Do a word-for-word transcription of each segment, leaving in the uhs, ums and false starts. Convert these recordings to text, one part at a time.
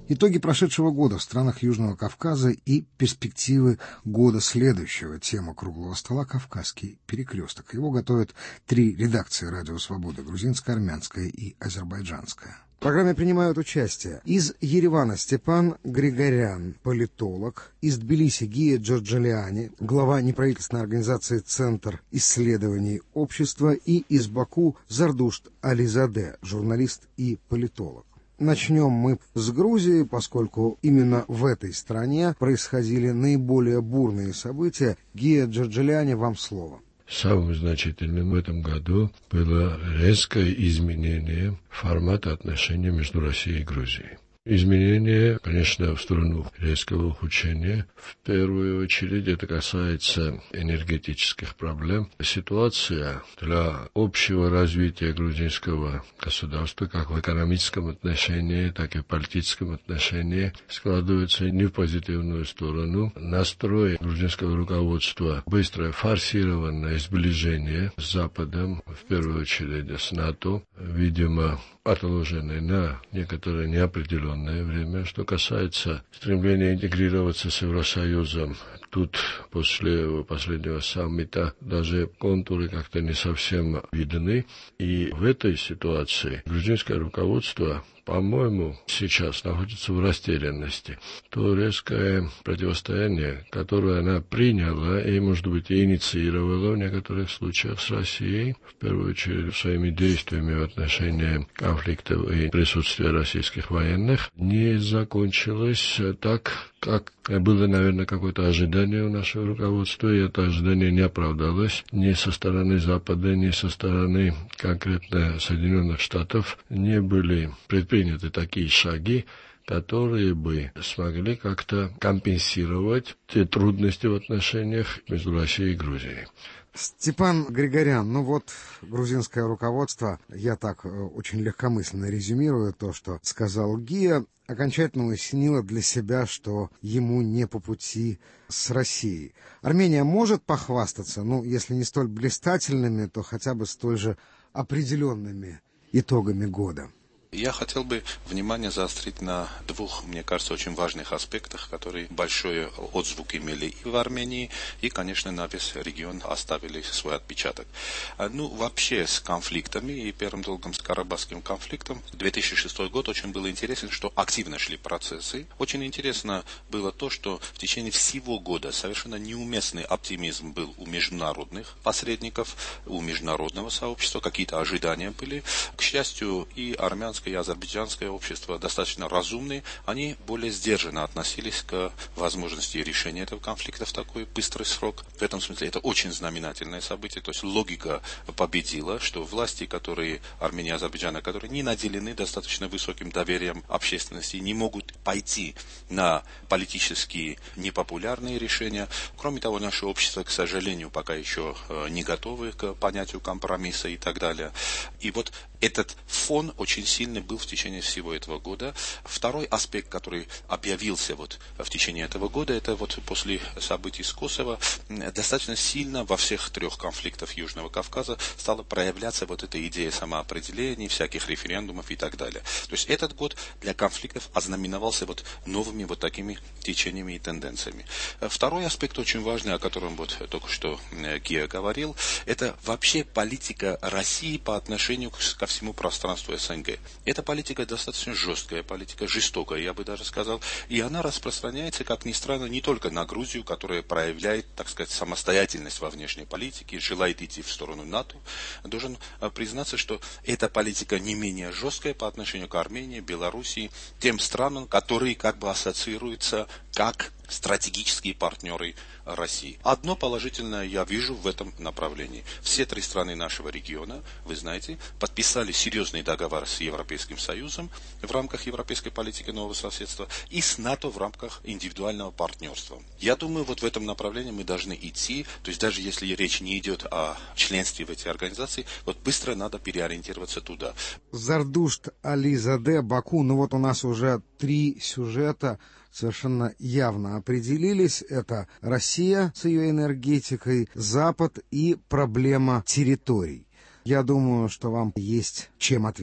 Итоги прошедшего года в странах Южного Кавказа и перспективы года следующего. Тема круглого стола «Кавказский перекресток». Его готовят три редакции «Радио Свобода» — грузинская, армянская и азербайджанская. В программе принимают участие из Еревана Степан Григорян, политолог, из Тбилиси Гия Джорджалиани, глава неправительственной организации «Центр исследований общества», и из Баку Зардушт Ализаде, журналист и политолог. Начнем мы с Грузии, поскольку именно в этой стране происходили наиболее бурные события. Гия Джорджалиани, вам слово. Самым значительным в этом году было резкое изменение формата отношений между Россией и Грузией. Изменение, конечно, в сторону резкого ухудшения. В первую очередь это касается энергетических проблем. Ситуация для общего развития грузинского государства, как в экономическом отношении, так и в политическом отношении, складывается не в позитивную сторону. Настрой грузинского руководства быстрое форсированное сближение с Западом, в первую очередь с НАТО, видимо, отложенное на некоторое неопределенное время. Что касается стремления интегрироваться с Евросоюзом, тут после последнего саммита даже контуры как-то не совсем видны. И в этой ситуации грузинское руководство, по-моему, сейчас находится в растерянности. То резкое противостояние, которое она приняла и, может быть, и инициировала в некоторых случаях с Россией, в первую очередь своими действиями в отношении конфликтов и присутствия российских военных, не закончилось так, как было, наверное, какое-то ожидание у нашего руководства, и это ожидание не оправдалось ни со стороны Запада, ни со стороны конкретно Соединенных Штатов. Не были предприняты такие шаги, которые бы смогли как-то компенсировать те трудности в отношениях между Россией и Грузией. Степан Григорян, ну вот грузинское руководство, я так очень легкомысленно резюмирую то, что сказал Гия, окончательно уяснило для себя, что ему не по пути с Россией. Армения может похвастаться, ну, если не столь блистательными, то хотя бы столь же определенными итогами года. Я хотел бы внимание заострить на двух, мне кажется, очень важных аспектах, которые большой отзвук имели и в Армении, и, конечно, на весь регион оставили свой отпечаток. Ну, вообще с конфликтами, и первым долгом с Карабахским конфликтом, две тысячи шестой год очень был интересен, что активно шли процессы. Очень интересно было то, что в течение всего года совершенно неуместный оптимизм был у международных посредников, у международного сообщества, какие-то ожидания были. К счастью, и армянское, и азербайджанское общество достаточно разумные, они более сдержанно относились к возможности решения этого конфликта в такой быстрый срок. В этом смысле это очень знаменательное событие, то есть логика победила, что власти, которые, Армении и Азербайджана, которые не наделены достаточно высоким доверием общественности, не могут пойти на политически непопулярные решения. Кроме того, наше общество, к сожалению, пока еще не готовы к понятию компромисса и так далее. И вот этот фон очень сильный был в течение всего этого года. Второй аспект, который объявился вот в течение этого года, это вот после событий с Косово, достаточно сильно во всех трех конфликтах Южного Кавказа стала проявляться вот эта идея самоопределения, всяких референдумов и так далее. То есть этот год для конфликтов ознаменовался вот новыми вот такими течениями и тенденциями. Второй аспект очень важный, о котором вот только что Гия говорил, это вообще политика России по отношению ко всему пространству СНГ. Эта политика достаточно жесткая, политика жестокая, я бы даже сказал, и она распространяется, как ни странно, не только на Грузию, которая проявляет, так сказать, самостоятельность во внешней политике, желает идти в сторону НАТО. Должен признаться, что эта политика не менее жесткая по отношению к Армении, Белоруссии, тем странам, которые как бы ассоциируются как стратегические партнеры России. Одно положительное я вижу в этом направлении. Все три страны нашего региона, вы знаете, подписали серьезный договор с Европейским Союзом в рамках европейской политики нового соседства и с НАТО в рамках индивидуального партнерства. Я думаю, вот в этом направлении мы должны идти, то есть даже если речь не идет о членстве в эти организации, вот быстро надо переориентироваться туда. Зардушт Ализаде, Баку, ну вот у нас уже три сюжета совершенно явно определились. Это Россия с ее энергетикой, Запад и проблема территорий. Я думаю, что вам есть чем ответить.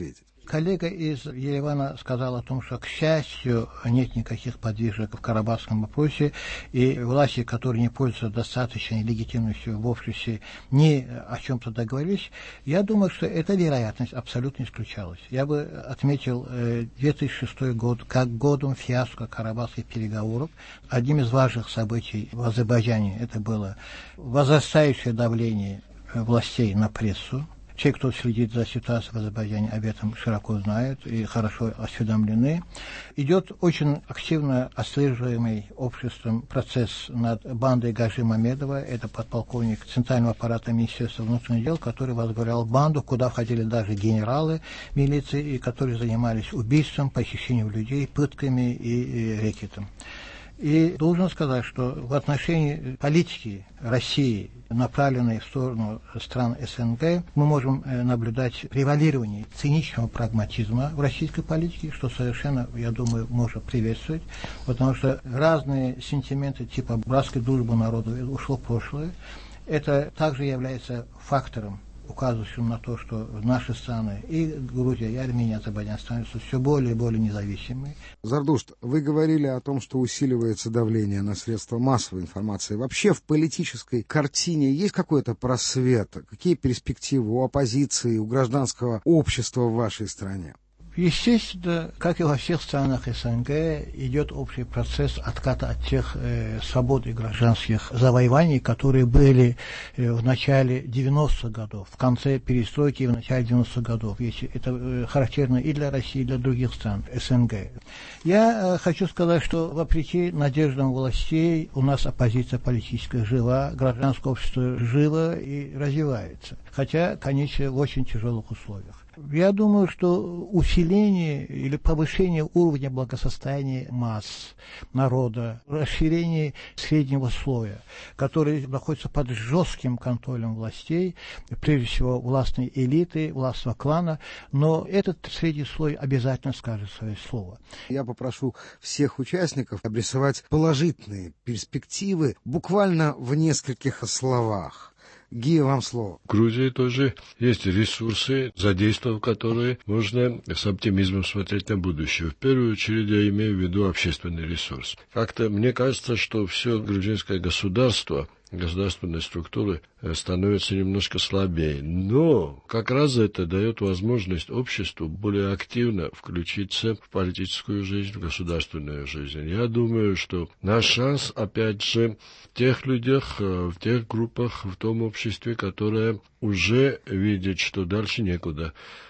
Коллега из Еревана сказал о том, что, к счастью, нет никаких подвижек в карабахском вопросе, и власти, которые не пользуются достаточной легитимностью в обществе, ни о чем-то договорились. Я думаю, что эта вероятность абсолютно исключалась. Я бы отметил две тысячи шестой год как годом фиаско карабахских переговоров. Одним из важных событий в Азербайджане это было возрастающее давление властей на прессу. Те, кто следит за ситуацией в Азербайджане, об этом широко знают и хорошо осведомлены. Идет очень активно отслеживаемый обществом процесс над бандой Гажи Мамедова. Это подполковник Центрального аппарата Министерства внутренних дел, который возглавлял банду, куда входили даже генералы милиции, и которые занимались убийством, похищением людей, пытками и, и рэкетом. И должен сказать, что в отношении политики России, направленной в сторону стран СНГ, мы можем наблюдать превалирование циничного прагматизма в российской политике, что совершенно, я думаю, можно приветствовать, потому что разные сентименты типа братской дружбы народов ушло в прошлое. Это также является фактором, указывающим на то, что наши страны, и Грузия, и Армения, и Азербайджан становятся все более и более независимыми. Зардушт, вы говорили о том, что усиливается давление на средства массовой информации. Вообще в политической картине есть какой-то просвет? Какие перспективы у оппозиции, у гражданского общества в вашей стране? Естественно, как и во всех странах СНГ, идет общий процесс отката от тех э, свобод и гражданских завоеваний, которые были э, в начале девяностых годов, в конце перестройки и в начале девяностых годов. Если это э, характерно и для России, и для других стран СНГ. Я э, хочу сказать, что вопреки надеждам властей у нас оппозиция политическая жива, гражданское общество живо и развивается. Хотя, конечно, в очень тяжелых условиях. Я думаю, что усиление или повышение уровня благосостояния масс, народа, расширение среднего слоя, который находится под жестким контролем властей, прежде всего властной элиты, властного клана, но этот средний слой обязательно скажет свое слово. Я попрошу всех участников обрисовать положительные перспективы буквально в нескольких словах. Гия, вам слово. В Грузии тоже есть ресурсы, задействовав которые можно с оптимизмом смотреть на будущее. В первую очередь я имею в виду общественный ресурс. Как-то мне кажется, что все грузинское государство, государственные структуры становятся немножко слабее. Но как раз это дает возможность обществу более активно включиться в политическую жизнь, в государственную жизнь. Я думаю, что наш шанс, опять же, в тех людях, в тех группах, в том обществе, которое уже видит, что дальше некуда.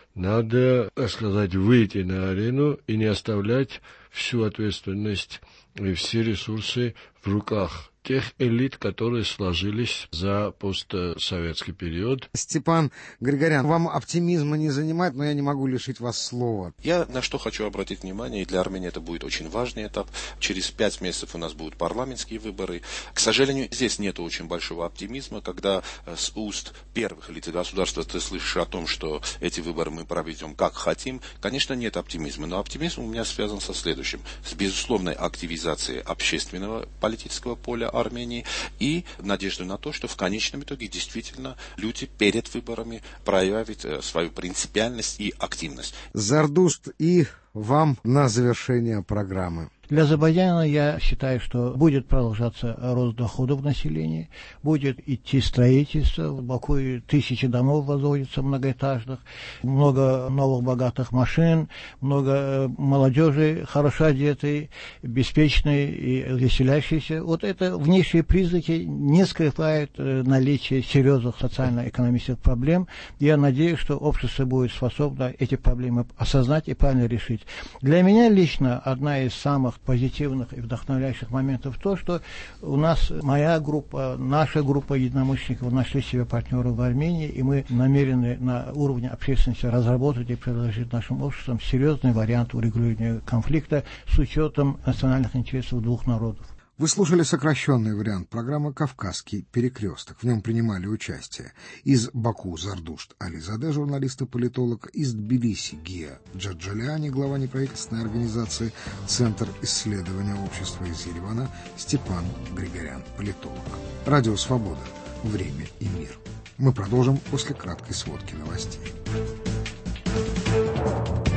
Надо, так сказать, выйти на арену и не оставлять всю ответственность и все ресурсы в руках тех элит, которые сложились за постсоветский период. Степан Григорян, вам оптимизма не занимает, но я не могу лишить вас слова. Я на что хочу обратить внимание, и для Армении это будет очень важный этап. Через пять месяцев у нас будут парламентские выборы. К сожалению, здесь нет очень большого оптимизма, когда с уст первых лиц государства ты слышишь о том, что эти выборы мы проведем как хотим. Конечно, нет оптимизма, но оптимизм у меня связан со следующим. С безусловной активизацией общественного политического поля Армении и надежду на то, что в конечном итоге действительно люди перед выборами проявят свою принципиальность и активность. Зардушт, и вам на завершение программы. Для Азербайджана я считаю, что будет продолжаться рост доходов населения, будет идти строительство. В Баку тысячи домов возводятся многоэтажных, много новых богатых машин, много молодежи, хорошо одетой, беспечной и веселящейся. Вот это внешние признаки не скрывают наличие серьезных социально-экономических проблем. Я надеюсь, что общество будет способно эти проблемы осознать и правильно решить. Для меня лично одна из самых позитивных и вдохновляющих моментов то, что у нас моя группа, наша группа единомышленников нашли себе партнеров в Армении, и мы намерены на уровне общественности разработать и предложить нашим обществам серьезный вариант урегулирования конфликта с учетом национальных интересов двух народов. Вы слушали сокращенный вариант программы «Кавказский перекресток». В нем принимали участие из Баку Зардушт Ализаде, журналист и политолог, из Тбилиси Гия Джаджаляни, глава неправительственной организации «Центр исследования общества» из Еревана, Степан Григорян, политолог. Радио «Свобода». Время и мир. Мы продолжим после краткой сводки новостей.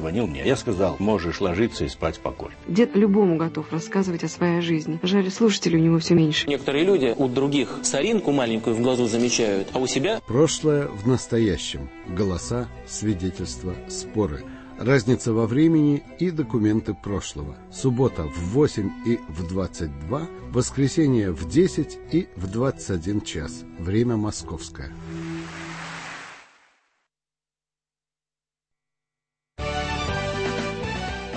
позвонил мне. Я сказал: можешь ложиться и спать спокойно. Дед любому готов рассказывать о своей жизни. Жаль, слушателей у него все меньше. Некоторые люди у других соринку маленькую в глазу замечают, а у себя... Прошлое в настоящем. Голоса, свидетельства, споры. Разница во времени и документы прошлого. Суббота в восемь и в двадцать два, воскресенье в десять и в двадцать один час. Время московское.